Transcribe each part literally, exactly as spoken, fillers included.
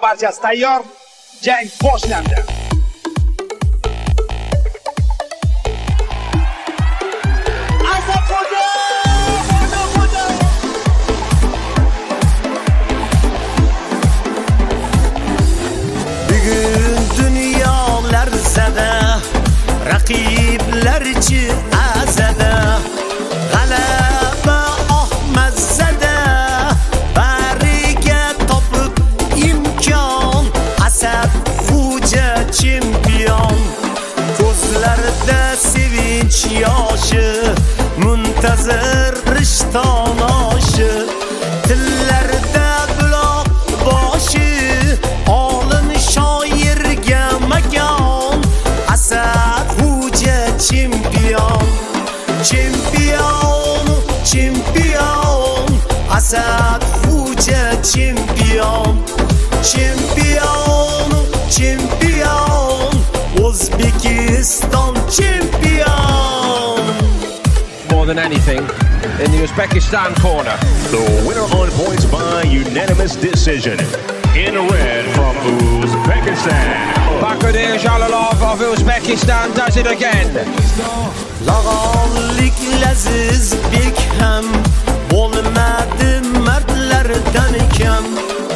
Barchasi tayyor. Jang boshlandi. Bugun dunyolar zada, raqiblarchi azada. G'alaba Ahmadzada, bariga topib imkon. Asad Xo'ja chempion, ko'zlarida sevinch yoshi, muntazir rishton oshi, tillarida buloq boshi, olim shoirga makon. Asad Xo'ja chempion, chempion, chempion. Asad Xo'ja chempion, chempion, chempion. O'zbekiston chempion. More than anything, in the Uzbekistan corner. The winner on points by unanimous decision. In red from Uzbekistan, Bakudir Jalolov of Uzbekistan does it again. Lag'onlik laziz bek ham bo'lmadi mardlardan kam.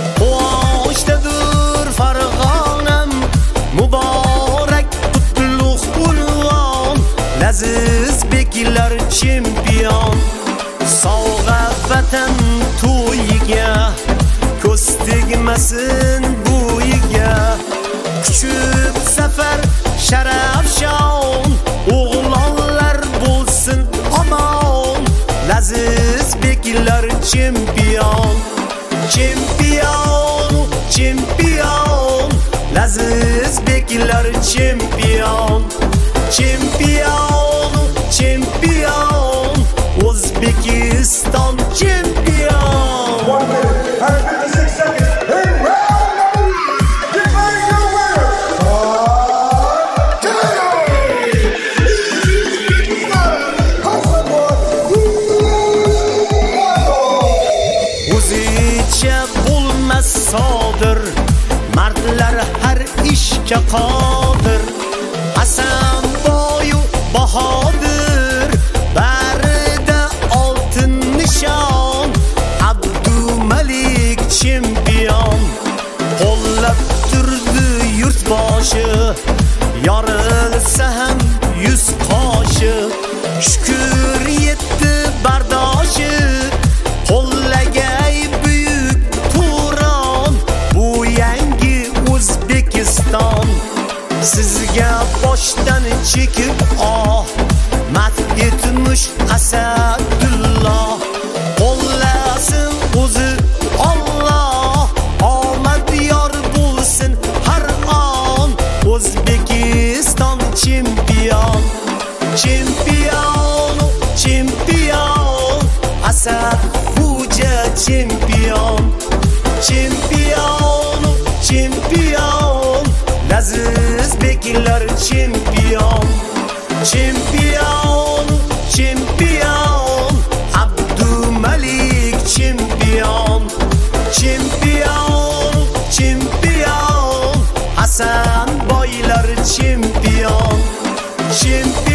Quyoshdadir Farg'onam, muborak qutlug' unvon. Laziz beklar chempion, sovg'a vatan to'yiga, ko'z tegmasin bo'yiga. Kuchib safar sharaf shon, o'g'lonlar bo'lsin omon. Laziz beklar chempion, chempion, chempion. Laziz beklar chempion, chempion, chempion. O'zbekiston chempion. One minute and fifty-six seconds in round number one. Defending your winner, o'zicha bo'lmas sodir, mardlar har ishga qodir. Hasan boyu bahodir, barida oltin nishon. Abdumalik chempion, qo'llab turdi yurtboshi, yorilsa ham yuz qoshi. Shukr yetdi bardoshi, qo'llagay buyuk Turon. Bu yangi O'zbekiston, sizga boshdan chekib oh, madh etmish Asadulloh. Qo'llasin o'zi Alloh, omad yor bo'lsin har on. O'zbekiston chempion, chempion, chempion. Asad Xo'ja chempion, chempion, chempion. Laziz beklar chempion, chempion, chempion. Abdumalik chempion, chempion, chempion. Hasan boylar chempion, chempion.